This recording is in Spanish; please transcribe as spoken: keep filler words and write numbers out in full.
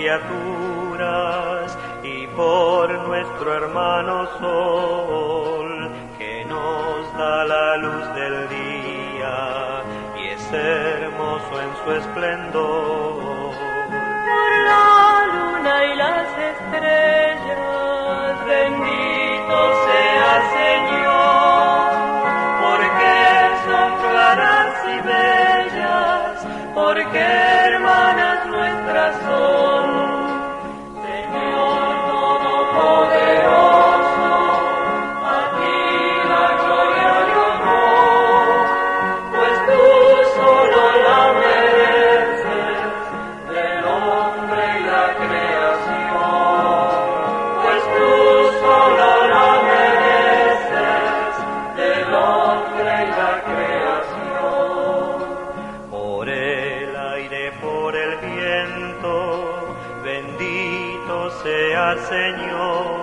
criaturas y por nuestro hermano sol, que nos da la luz del día y es hermoso en su esplendor. Por la luna y las estrellas, bendito sea Señor, porque son claras y bellas, porque hermanas nuestras son. Señor Todopoderoso, a ti la gloria y honor, pues tú solo la mereces, del hombre y la creación, pues tú solo la mereces, del hombre y la creación. Por el aire, por el viento, bendito sea Señor,